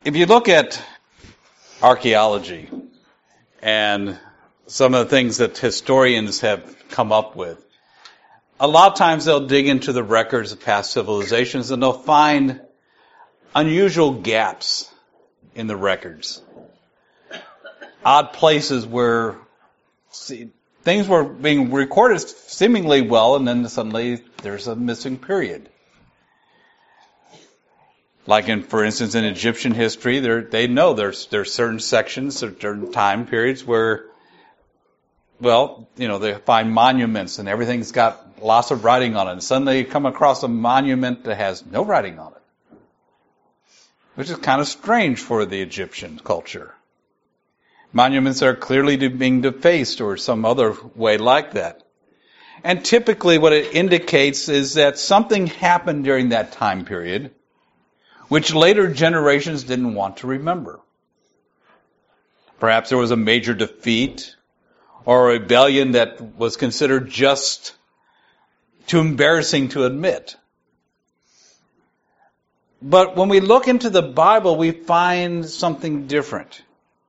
If you look at archaeology and some of the things that historians have come up with, a lot of times they'll dig into the records of past civilizations and they'll find unusual gaps in the records. Odd places where things were being recorded seemingly well, and then suddenly there's a missing period. Like for instance, in Egyptian history, they know there's certain sections, certain time periods where, they find monuments and everything's got lots of writing on it. And suddenly you come across a monument that has no writing on it, which is kind of strange for the Egyptian culture. Monuments are clearly being defaced or some other way like that. And typically what it indicates is that something happened during that time period which later generations didn't want to remember. Perhaps there was a major defeat or a rebellion that was considered just too embarrassing to admit. But when we look into the Bible, we find something different.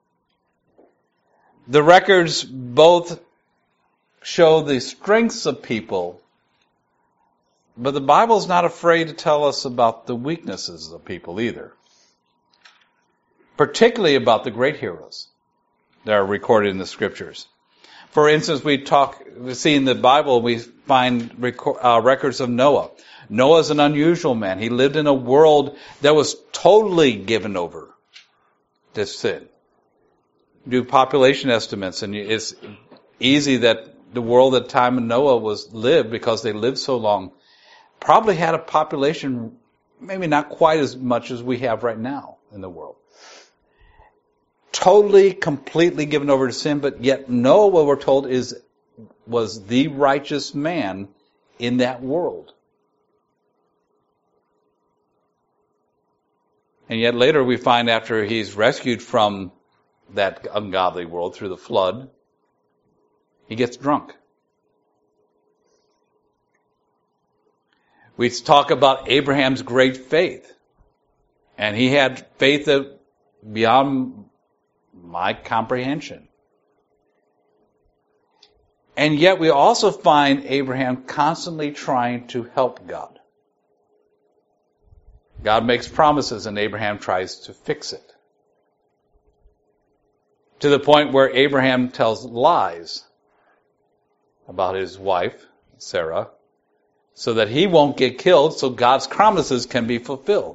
The records both show the strengths of people, but the Bible is not afraid to tell us about the weaknesses of people either. Particularly about the great heroes that are recorded in the Scriptures. For instance, we see in the Bible, we find records of Noah. Noah is an unusual man. He lived in a world that was totally given over to sin. Do population estimates, and it's easy that the world at the time of Noah lived, because they lived so long, probably had a population maybe not quite as much as we have right now in the world. Totally, completely given over to sin, but yet Noah, what we're told, was the righteous man in that world. And yet later we find, after he's rescued from that ungodly world through the flood, he gets drunk. We talk about Abraham's great faith. And he had faith that beyond my comprehension. And yet we also find Abraham constantly trying to help God. God makes promises and Abraham tries to fix it. To the point where Abraham tells lies about his wife, Sarah, so that he won't get killed, so God's promises can be fulfilled.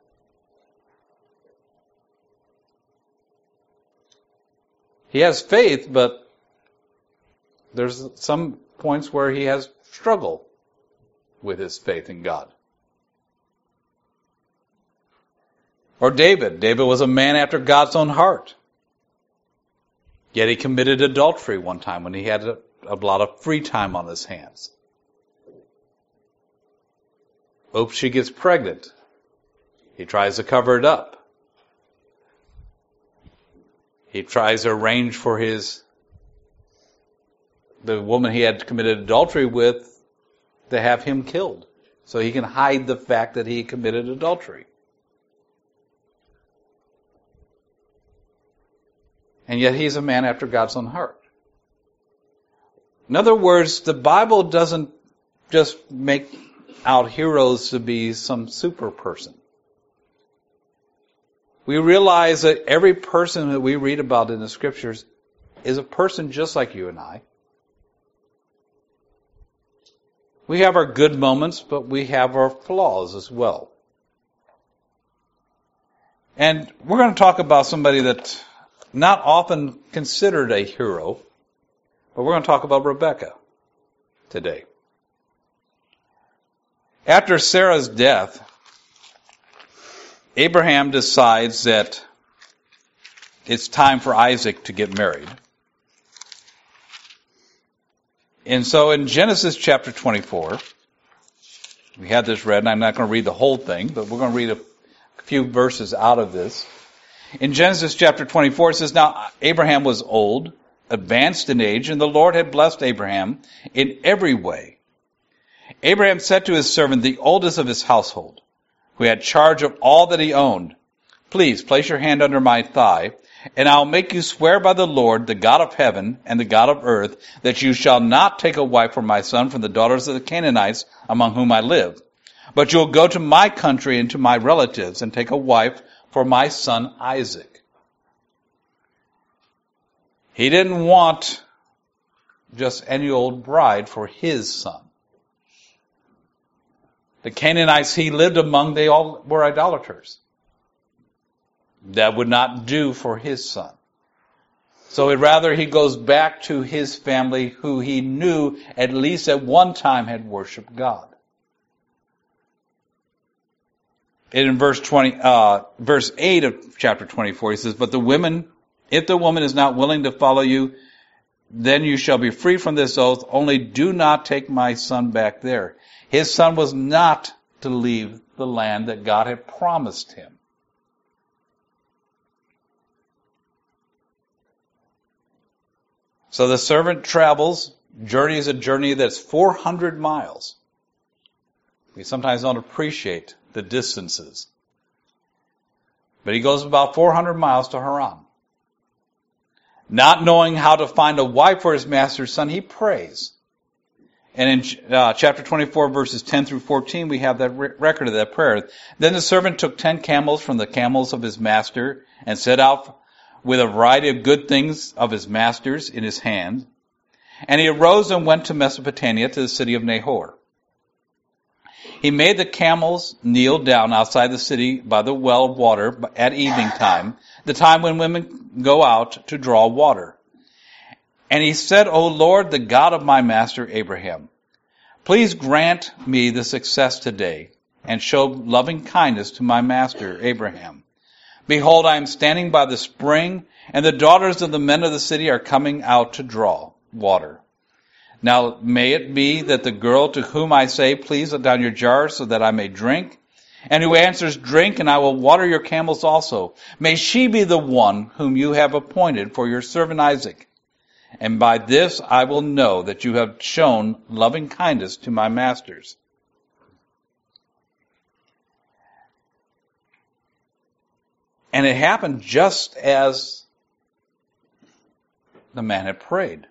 He has faith, but there's some points where he has struggled with his faith in God. Or David. David was a man after God's own heart. Yet he committed adultery one time when he had a lot of free time on his hands. Oops, she gets pregnant. He tries to cover it up. He tries to arrange for the woman he had committed adultery with to have him killed, so he can hide the fact that he committed adultery. And yet he's a man after God's own heart. In other words, the Bible doesn't just make out heroes to be some super person. We realize that every person that we read about in the Scriptures is a person just like you and I. We have our good moments, but we have our flaws as well. And we're going to talk about somebody that's not often considered a hero, but we're going to talk about Rebekah today. After Sarah's death, Abraham decides that it's time for Isaac to get married. And so in Genesis chapter 24, we had this read, and I'm not going to read the whole thing, but we're going to read a few verses out of this. In Genesis chapter 24, it says, "Now Abraham was old, advanced in age, and the Lord had blessed Abraham in every way. Abraham said to his servant, the oldest of his household, who had charge of all that he owned, please place your hand under my thigh, and I'll make you swear by the Lord, the God of heaven and the God of earth, that you shall not take a wife for my son from the daughters of the Canaanites among whom I live. But you'll go to my country and to my relatives and take a wife for my son Isaac. He didn't want just any old bride for his son. The Canaanites he lived among, they all were idolaters. That would not do for his son. So he goes back to his family who he knew at least at one time had worshiped God. And in verse 8 of chapter 24, he says, "But if the woman is not willing to follow you, then you shall be free from this oath. Only do not take my son back there." His son was not to leave the land that God had promised him. So the servant journeys a journey that's 400 miles. We sometimes don't appreciate the distances. But he goes about 400 miles to Haran. Not knowing how to find a wife for his master's son, he prays. And in chapter 24, verses 10 through 14, we have that record of that prayer. "Then the servant took 10 camels from the camels of his master and set out with a variety of good things of his master's in his hand. And he arose and went to Mesopotamia, to the city of Nahor. He made the camels kneel down outside the city by the well of water at evening time, the time when women go out to draw water. And he said, 'O Lord, the God of my master Abraham, please grant me the success today and show loving kindness to my master Abraham. Behold, I am standing by the spring, and the daughters of the men of the city are coming out to draw water. Now may it be that the girl to whom I say, please let down your jar so that I may drink, and who answers, drink, and I will water your camels also, may she be the one whom you have appointed for your servant Isaac. And by this I will know that you have shown loving kindness to my masters.'" And it happened just as the man had prayed.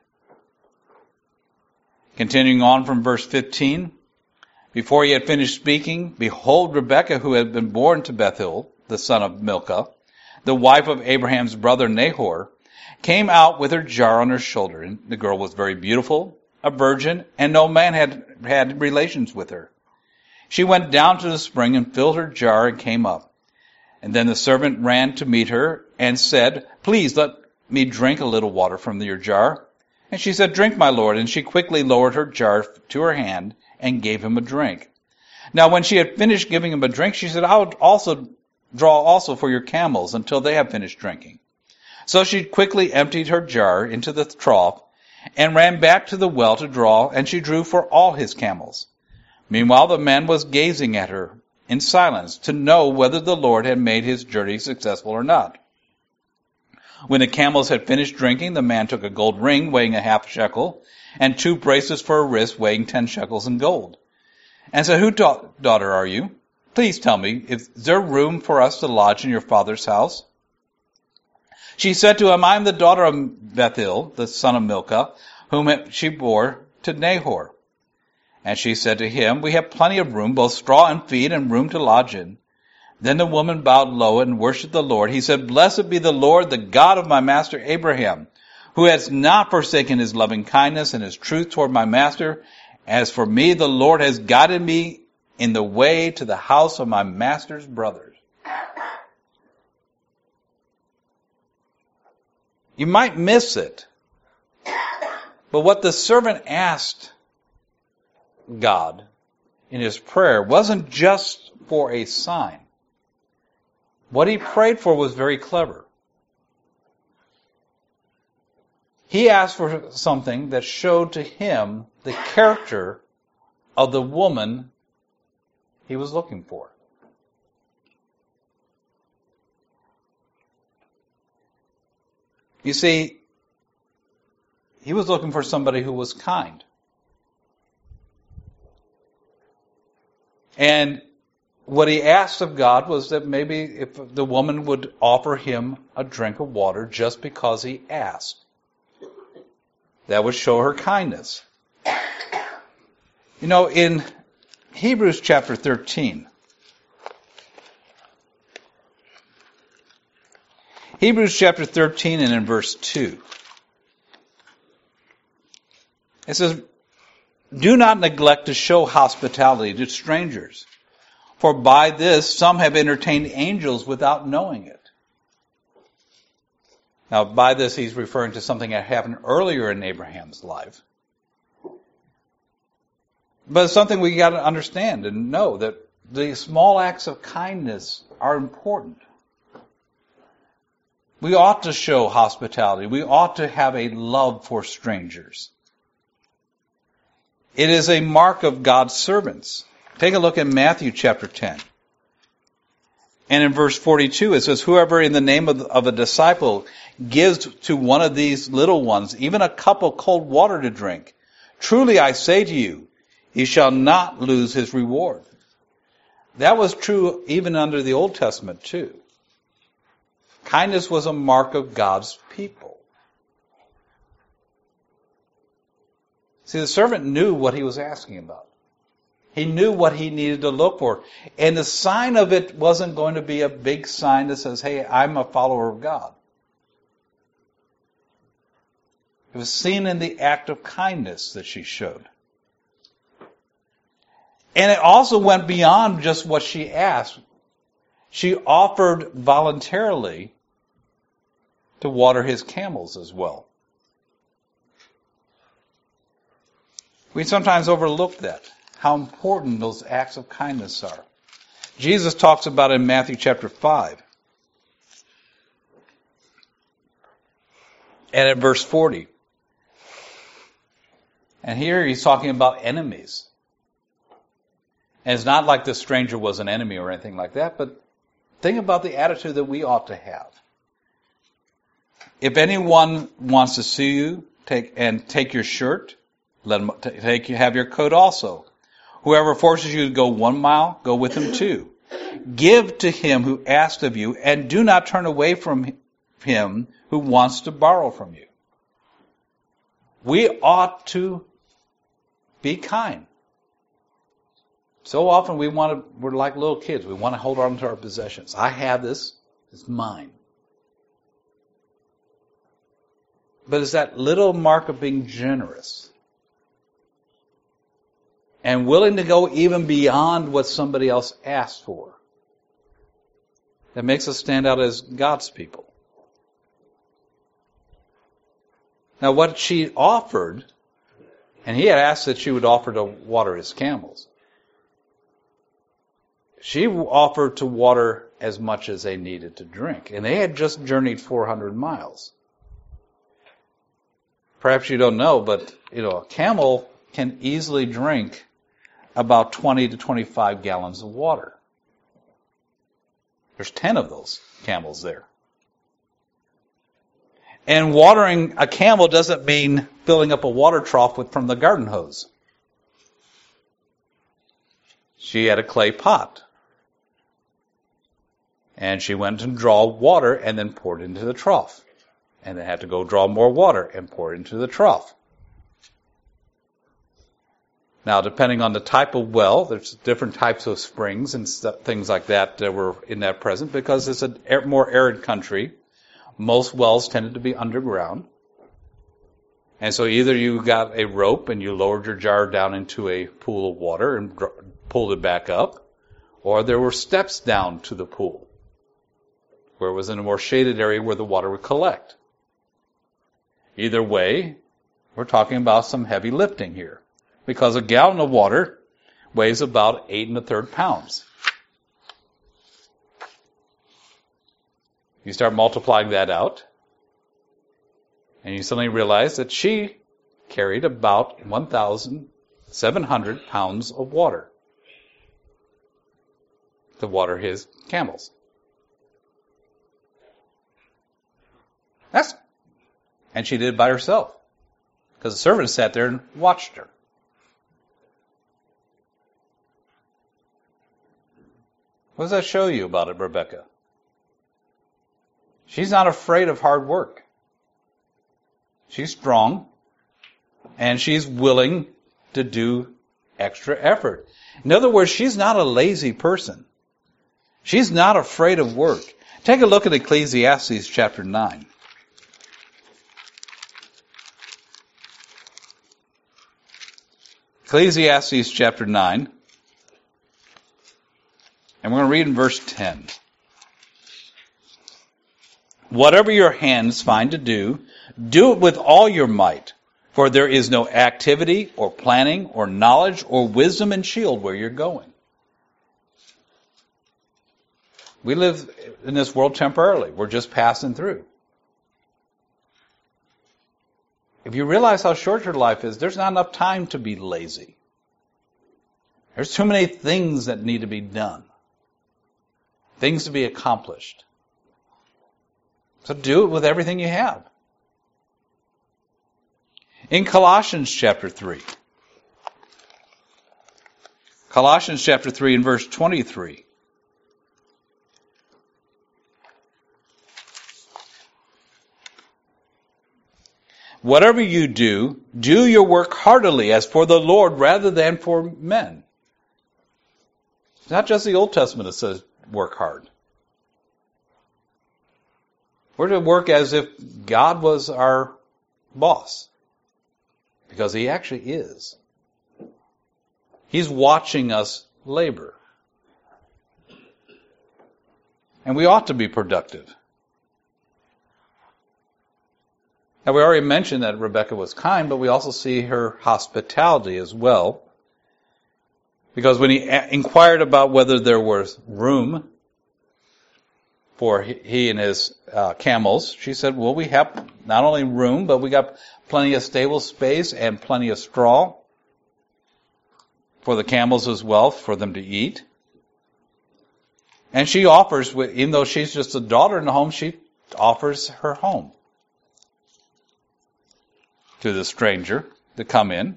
Continuing on from verse 15, "Before he had finished speaking, behold, Rebekah, who had been born to Bethuel, the son of Milcah, the wife of Abraham's brother Nahor, came out with her jar on her shoulder. And the girl was very beautiful, a virgin, and no man had relations with her. She went down to the spring and filled her jar and came up. And then the servant ran to meet her and said, please let me drink a little water from your jar. And she said, drink, my lord. And she quickly lowered her jar to her hand and gave him a drink. Now when she had finished giving him a drink, she said, I will also draw also for your camels until they have finished drinking. So she quickly emptied her jar into the trough and ran back to the well to draw, and she drew for all his camels. Meanwhile the man was gazing at her in silence to know whether the Lord had made his journey successful or not. When the camels had finished drinking, the man took a gold ring weighing a half shekel and 2 bracelets for a wrist weighing 10 shekels in gold. And said, whose daughter are you? Please tell me, is there room for us to lodge in your father's house? She said to him, I am the daughter of Bethuel, the son of Milcah, whom she bore to Nahor. And she said to him, we have plenty of room, both straw and feed, and room to lodge in. Then the woman bowed low and worshipped the Lord. He said, blessed be the Lord, the God of my master Abraham, who has not forsaken his loving kindness and his truth toward my master. As for me, the Lord has guided me in the way to the house of my master's brothers. You might miss it, but what the servant asked God in his prayer wasn't just for a sign. What he prayed for was very clever. He asked for something that showed to him the character of the woman he was looking for. You see, he was looking for somebody who was kind. And what he asked of God was that maybe if the woman would offer him a drink of water just because he asked. That would show her kindness. You know, in Hebrews chapter 13, Hebrews chapter 13 and in verse 2, it says, "Do not neglect to show hospitality to strangers, for by this some have entertained angels without knowing it." Now, by this he's referring to something that happened earlier in Abraham's life. But it's something we got to understand and know, that the small acts of kindness are important. We ought to show hospitality. We ought to have a love for strangers. It is a mark of God's servants. Take a look at Matthew chapter 10. And in verse 42 it says, "Whoever in the name of a disciple gives to one of these little ones even a cup of cold water to drink, truly I say to you, he shall not lose his reward." That was true even under the Old Testament too. Kindness was a mark of God's people. See, the servant knew what he was asking about. He knew what he needed to look for. And the sign of it wasn't going to be a big sign that says, "Hey, I'm a follower of God." It was seen in the act of kindness that she showed. And it also went beyond just what she asked. She offered voluntarily to water his camels as well. We sometimes overlook that, how important those acts of kindness are. Jesus talks about it in Matthew chapter 5. And at verse 40. And here he's talking about enemies. And it's not like this stranger was an enemy or anything like that, but think about the attitude that we ought to have. If anyone wants to sue you, take your shirt, let him have your coat also. Whoever forces you to go 1 mile, go with him 2. Give to him who asks of you, and do not turn away from him who wants to borrow from you. We ought to be kind. So often we're like little kids. We want to hold on to our possessions. I have this. It's mine. But it's that little mark of being generous and willing to go even beyond what somebody else asked for that makes us stand out as God's people. Now, what she offered, and he had asked that she would offer to water his camels. She offered to water as much as they needed to drink. And they had just journeyed 400 miles. Perhaps you don't know, but a camel can easily drink about 20 to 25 gallons of water. There's 10 of those camels there. And watering a camel doesn't mean filling up a water trough from the garden hose. She had a clay pot. And she went and draw water and then poured into the trough. And then had to go draw more water and pour it into the trough. Now, depending on the type of well, there's different types of springs and things like that were in that present, because it's a more arid country. Most wells tended to be underground. And so either you got a rope and you lowered your jar down into a pool of water and pulled it back up, or there were steps down to the pool, where it was in a more shaded area where the water would collect. Either way, we're talking about some heavy lifting here, because a gallon of water weighs about 8 1/3 pounds. You start multiplying that out, and you suddenly realize that she carried about 1,700 pounds of water to water his camels. And she did it by herself, because the servant sat there and watched her. What does that show you about it, Rebecca? She's not afraid of hard work. She's strong, and she's willing to do extra effort. In other words, she's not a lazy person. She's not afraid of work. Take a look at Ecclesiastes chapter 9. Ecclesiastes chapter 9. And we're going to read in verse 10. Whatever your hands find to do, do it with all your might. For there is no activity or planning or knowledge or wisdom in Shield where you're going. We live in this world temporarily. We're just passing through. If you realize how short your life is, there's not enough time to be lazy. There's too many things that need to be done. Things to be accomplished. So do it with everything you have. In Colossians chapter 3. Colossians chapter 3 and verse 23. Whatever you do, do your work heartily as for the Lord rather than for men. It's not just the Old Testament that says work hard. We're to work as if God was our boss. Because He actually is. He's watching us labor. And we ought to be productive. Now, we already mentioned that Rebecca was kind, but we also see her hospitality as well. Because when he inquired about whether there was room for he and his camels, she said, well, we have not only room, but we got plenty of stable space and plenty of straw for the camels as well, for them to eat. And she offers, even though she's just a daughter in the home, she offers her home to the stranger to come in.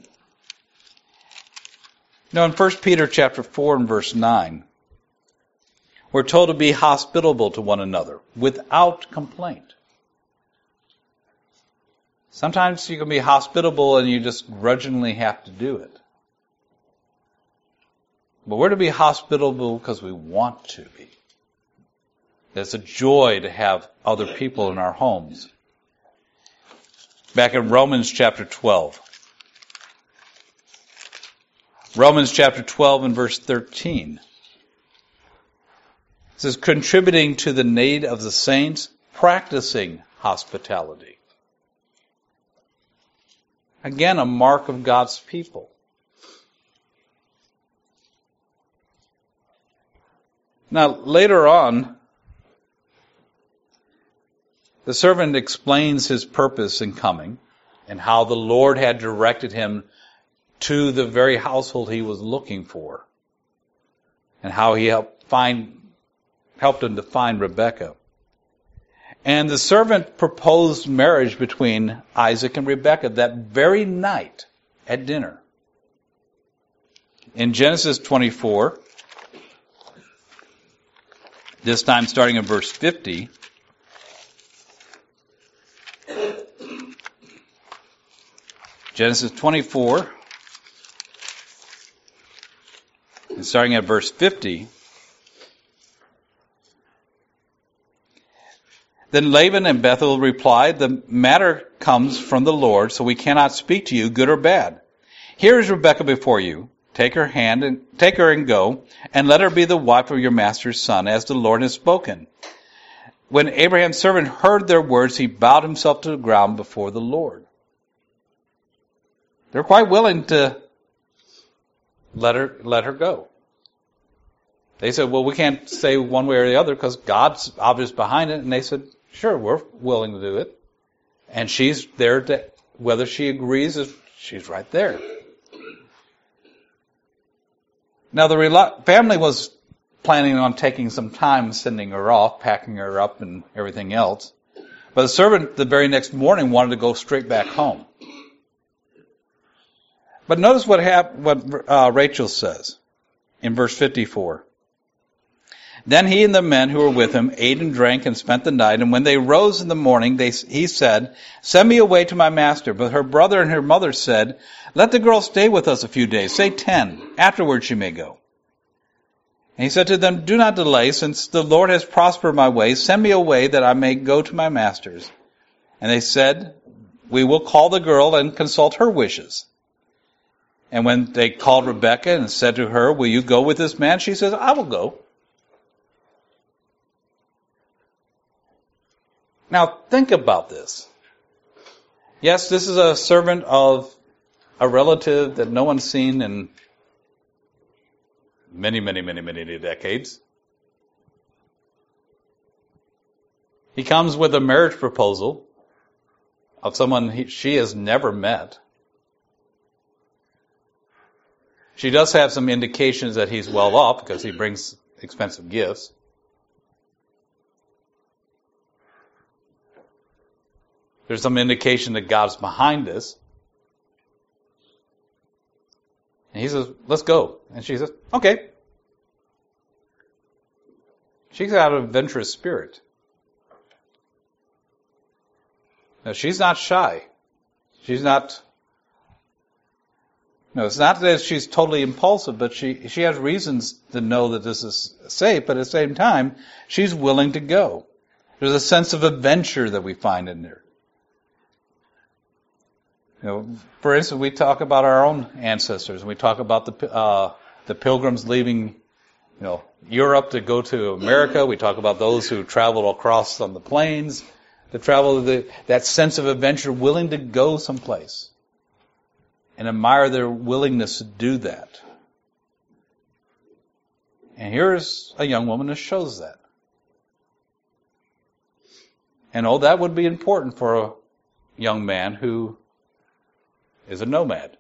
Now in 1 Peter chapter 4 and verse 9, we're told to be hospitable to one another without complaint. Sometimes you can be hospitable and you just grudgingly have to do it. But we're to be hospitable because we want to be. It's a joy to have other people in our homes. Back in Romans chapter 12. Romans chapter 12 and verse 13. It says, contributing to the need of the saints, practicing hospitality. Again, a mark of God's people. Now, later on, the servant explains his purpose in coming and how the Lord had directed him to the very household he was looking for and how he helped him to find Rebekah. And the servant proposed marriage between Isaac and Rebekah that very night at dinner. In Genesis 24, this time starting in verse 50, Genesis 24, and starting at verse 50, then Laban and Bethuel replied, the matter comes from the Lord, so we cannot speak to you, good or bad. Here is Rebekah before you. Take her and go, and let her be the wife of your master's son, as the Lord has spoken. When Abraham's servant heard their words, he bowed himself to the ground before the Lord. They're quite willing to let her go. They said, well, we can't say one way or the other because God's obviously behind it. And they said, sure, we're willing to do it. And she's there to, whether she agrees, she's right there. Now the family was planning on taking some time sending her off, packing her up and everything else. But the servant the very next morning wanted to go straight back home. But notice what Rachel says in verse 54. Then he and the men who were with him ate and drank and spent the night. And when they rose in the morning, he said, "Send me away to my master." But her brother and her mother said, "Let the girl stay with us a few days, say 10. Afterwards she may go." And he said to them, "Do not delay, since the Lord has prospered my way. Send me away that I may go to my masters." And they said, "We will call the girl and consult her wishes." And when they called Rebekah and said to her, "Will you go with this man?" she says, "I will go." Now think about this. Yes, this is a servant of a relative that no one's seen in many decades. He comes with a marriage proposal of someone she has never met. She does have some indications that he's well off because he brings expensive gifts. There's some indication that God's behind this. And he says, "Let's go." And she says, "Okay." She's got an adventurous spirit. Now, she's not shy. She's not... No, it's not that she's totally impulsive, but she has reasons to know that this is safe, but at the same time, she's willing to go. There's a sense of adventure that we find in there. You know, for instance, we talk about our own ancestors, and we talk about the pilgrims leaving, Europe to go to America. We talk about those who traveled across on the plains, to travel that sense of adventure, willing to go someplace, and admire their willingness to do that. And here's a young woman that shows that. And that would be important for a young man who is a nomad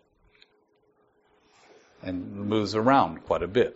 and moves around quite a bit.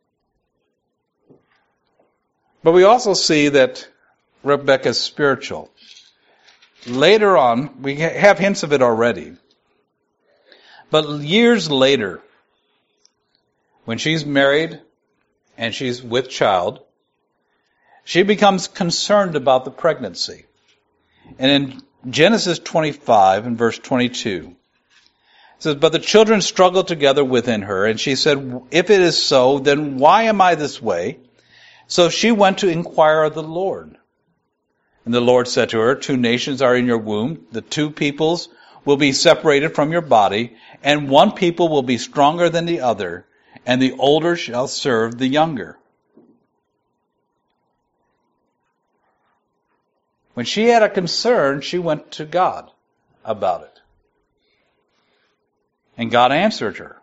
But we also see that Rebekah is spiritual. Later on, we have hints of it already. But years later, when she's married and she's with child, she becomes concerned about the pregnancy. And in Genesis 25 and verse 22, it says, "But the children struggled together within her, and she said, 'If it is so, then why am I this way?' So she went to inquire of the Lord. And the Lord said to her, 2 nations are in your womb. The 2 peoples will be separated from your body, and one people will be stronger than the other, and the older shall serve the younger." When she had a concern, she went to God about it. And God answered her.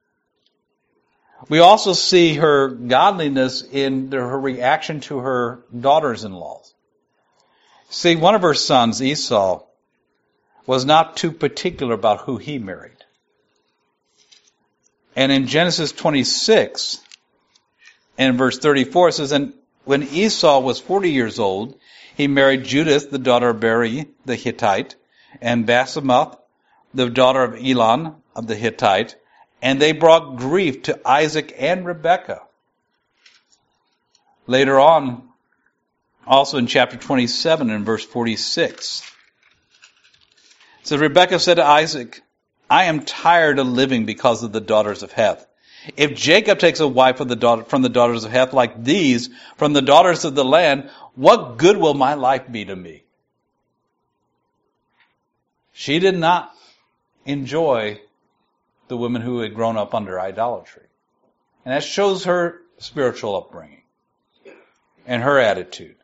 We also see her godliness in her reaction to her daughters-in-law. See, one of her sons, Esau, was not too particular about who he married. And in Genesis 26, and verse 34, it says, "And when Esau was 40 years old, he married Judith, the daughter of Beri the Hittite, and Basemath, the daughter of Elon of the Hittite, and they brought grief to Isaac and Rebekah." Later on, also in chapter 27 and verse 46, it says, "Rebekah said to Isaac, 'I am tired of living because of the daughters of Heth. If Jacob takes a wife from the daughters of Heth like these, from the daughters of the land, what good will my life be to me?'" She did not enjoy the women who had grown up under idolatry. And that shows her spiritual upbringing and her attitude.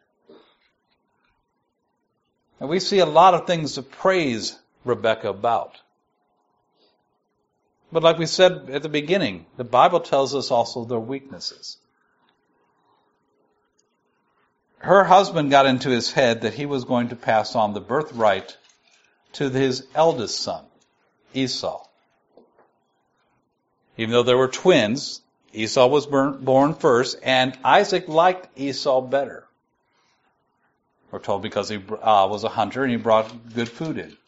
And we see a lot of things to praise Rebekah about. But like we said at the beginning, the Bible tells us also their weaknesses. Her husband got into his head that he was going to pass on the birthright to his eldest son, Esau. Even though there were twins, Esau was born first, and Isaac liked Esau better. We're told because he was a hunter and he brought good food in.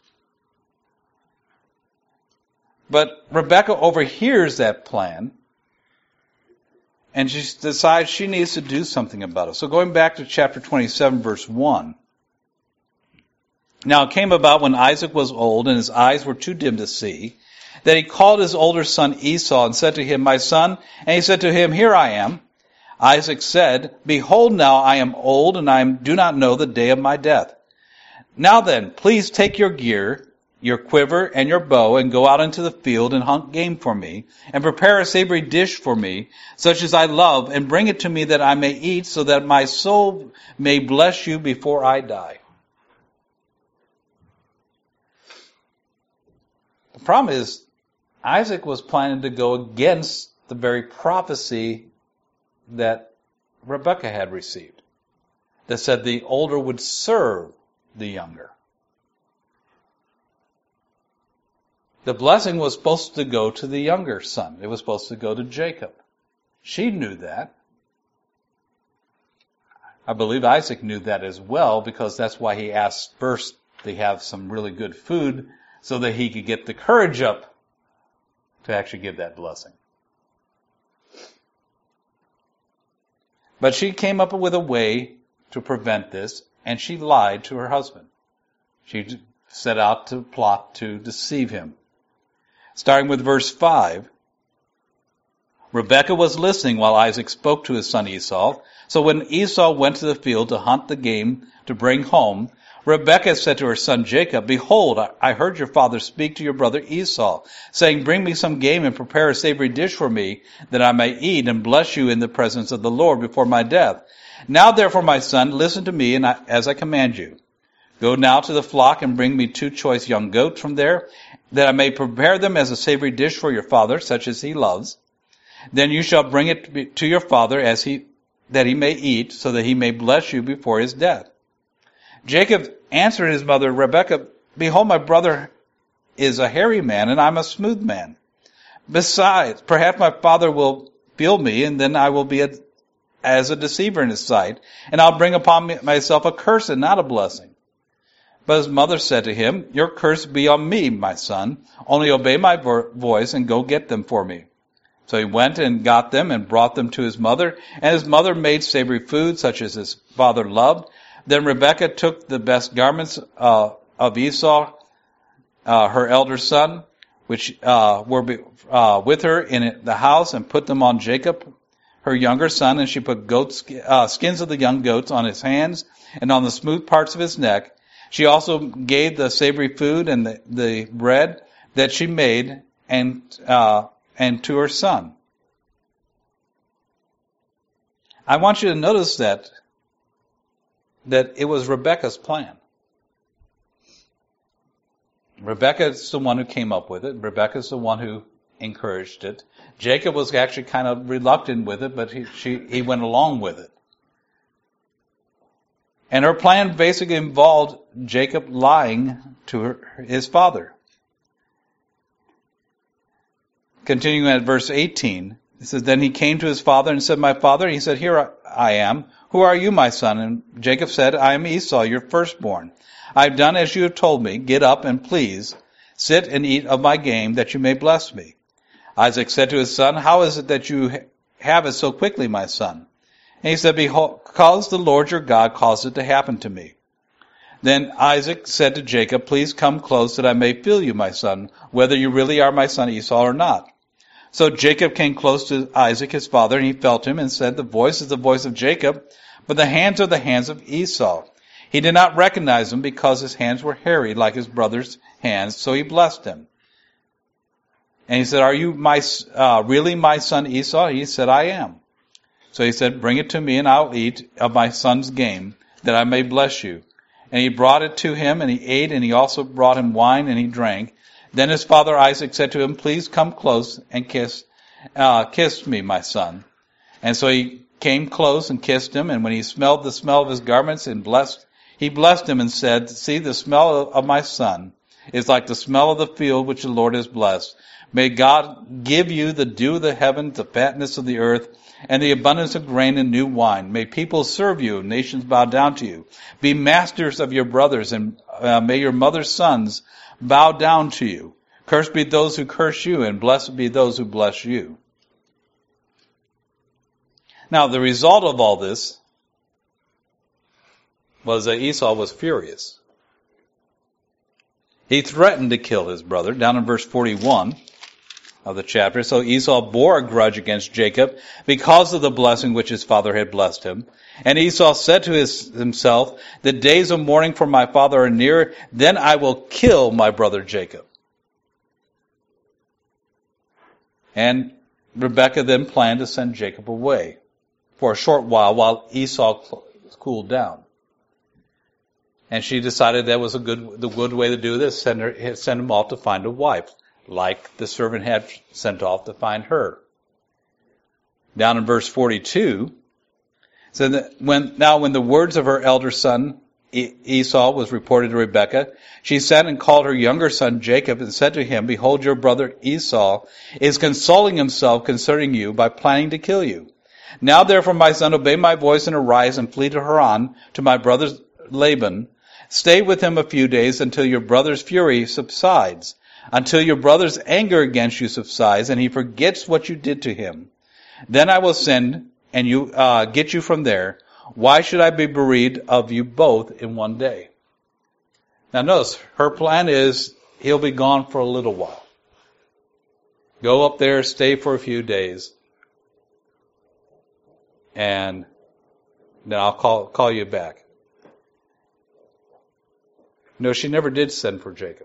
But Rebekah overhears that plan, And she decides she needs to do something about it. So going back to chapter 27, verse 1. Now it came about when Isaac was old and his eyes were too dim to see, that he called his older son Esau and said to him, "My son," and he said to him, "Here I am." Isaac said, "Behold, now I am old and I do not know the day of my death. Now then, please take your gear, your quiver, and your bow, and go out into the field and hunt game for me, and prepare a savory dish for me, such as I love, and bring it to me that I may eat, so that my soul may bless you before I die." The problem is, Isaac was planning to go against the very prophecy that Rebekah had received, that said the older would serve the younger. The blessing was supposed to go to the younger son. It was supposed to go to Jacob. She knew that. I believe Isaac knew that as well, because that's why he asked first to have some really good food so that he could get the courage up to actually give that blessing. But she came up with a way to prevent this, and she lied to her husband. She set out to plot to deceive him. Starting with verse 5, Rebekah was listening while Isaac spoke to his son Esau. So when Esau went to the field to hunt the game to bring home, Rebekah said to her son Jacob, "Behold, I heard your father speak to your brother Esau, saying, 'Bring me some game and prepare a savory dish for me, that I may eat and bless you in the presence of the Lord before my death. Now therefore, my son, listen to me as I command you. Go now to the flock and bring me 2 choice young goats from there, that I may prepare them as a savory dish for your father, such as he loves. Then you shall bring it to your father that he may eat, so that he may bless you before his death.' Jacob answered his mother Rebekah, 'Behold, my brother is a hairy man, and I'm a smooth man. Besides, perhaps my father will feel me, and then I will be as a deceiver in his sight, and I'll bring upon myself a curse and not a blessing.' But his mother said to him, 'Your curse be on me, my son. Only obey my voice and go get them for me.' So he went and got them and brought them to his mother, and his mother made savory food such as his father loved. Then Rebekah took the best garments of Esau, her elder son, which were with her in the house, and put them on Jacob, her younger son, and she put skins of the young goats on his hands and on the smooth parts of his neck. She also gave the savory food and the bread that she made and to her son." I want you to notice that it was Rebekah's plan. Rebekah is the one who came up with it. Rebekah is the one who encouraged it. Jacob was actually kind of reluctant with it, but he went along with it. And her plan basically involved Jacob lying to his father. Continuing at verse 18, it says, "Then he came to his father and said, 'My father,' he said, 'Here I am. Who are you, my son?' And Jacob said, 'I am Esau, your firstborn. I have done as you have told me. Get up and please sit and eat of my game, that you may bless me.' Isaac said to his son, 'How is it that you have it so quickly, my son?' And he said, 'Because the Lord your God caused it to happen to me.' Then Isaac said to Jacob, 'Please come close, that I may feel you, my son, whether you really are my son Esau or not.' So Jacob came close to Isaac his father, and he felt him, and said, 'The voice is the voice of Jacob, but the hands are the hands of Esau.' He did not recognize him, because his hands were hairy like his brother's hands, so he blessed him. And he said, 'Are you really my son Esau?' He said, 'I am.' So he said, 'Bring it to me, and I'll eat of my son's game, that I may bless you.' And he brought it to him, and he ate, and he also brought him wine, and he drank. Then his father Isaac said to him, 'Please come close and kiss me, my son.' And so he came close and kissed him, and when he smelled the smell of his garments he blessed him and said, 'See, the smell of my son is like the smell of the field which the Lord has blessed. May God give you the dew of the heavens, the fatness of the earth, and the abundance of grain and new wine. May people serve you, nations bow down to you. Be masters of your brothers, and may your mother's sons bow down to you. Cursed be those who curse you, and blessed be those who bless you.'" Now, the result of all this was that Esau was furious. He threatened to kill his brother, down in verse 41 of the chapter. So Esau bore a grudge against Jacob because of the blessing which his father had blessed him. And Esau said to himself, the days of mourning for my father are near, then I will kill my brother Jacob. And Rebekah then planned to send Jacob away for a short while Esau cooled down. And she decided that was the good way to do this, send him off to find a wife, like the servant had sent off to find her. Down in verse 42, so that when the words of her elder son Esau was reported to Rebekah, she sent and called her younger son Jacob and said to him, behold, your brother Esau is consoling himself concerning you by planning to kill you. Now therefore, my son, obey my voice and arise and flee to Haran, to my brother Laban. Stay with him a few days until your brother's fury subsides, until your brother's anger against you subsides, and he forgets what you did to him. Then I will send and get you from there. Why should I be bereaved of you both in one day? Now notice, her plan is he'll be gone for a little while. Go up there, stay for a few days, and then I'll call you back. No, she never did send for Jacob.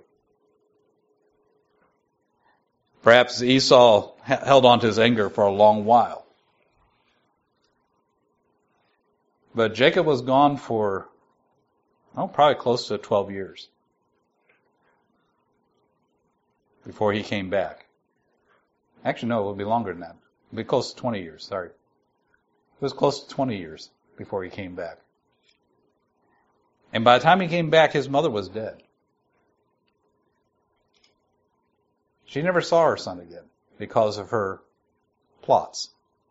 Perhaps Esau held on to his anger for a long while. But Jacob was gone for, probably close to 12 years before he came back. Actually, no, it would be longer than that. It would be close to 20 years, sorry. It was close to 20 years before he came back. And by the time he came back, his mother was dead. She never saw her son again because of her plots.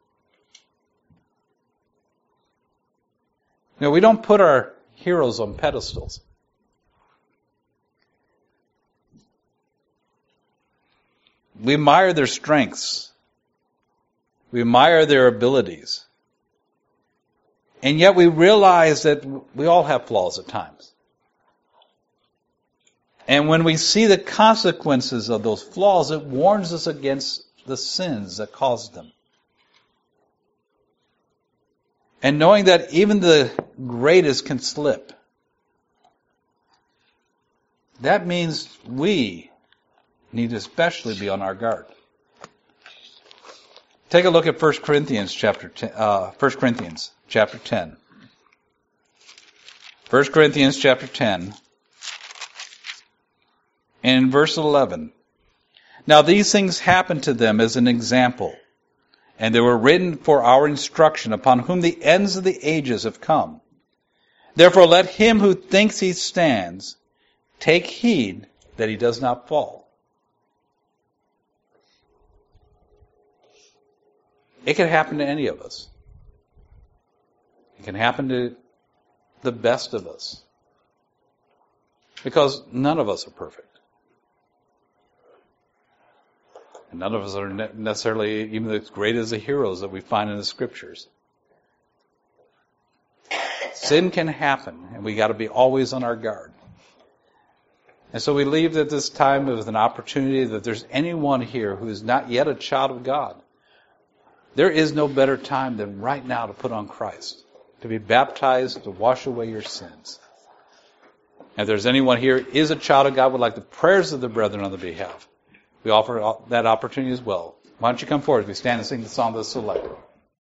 You know, we don't put our heroes on pedestals. We admire their strengths. We admire their abilities. And yet we realize that we all have flaws at times. And when we see the consequences of those flaws, it warns us against the sins that caused them. And knowing that even the greatest can slip, that means we need to especially be on our guard. Take a look at 1 Corinthians chapter 10. 1 Corinthians chapter 10. 1 Corinthians chapter 10. And in verse 11. Now these things happened to them as an example, and they were written for our instruction, upon whom the ends of the ages have come. Therefore let him who thinks he stands take heed that he does not fall. It can happen to any of us. It can happen to the best of us. Because none of us are perfect. And none of us are necessarily even as great as the heroes that we find in the Scriptures. Sin can happen, and we got to be always on our guard. And so we leave at this time with an opportunity that there's anyone here who is not yet a child of God. There is no better time than right now to put on Christ, to be baptized, to wash away your sins. And if there's anyone here who is a child of God, would like the prayers of the brethren on the behalf, we offer that opportunity as well. Why don't you come forward as we stand and sing the song of the select.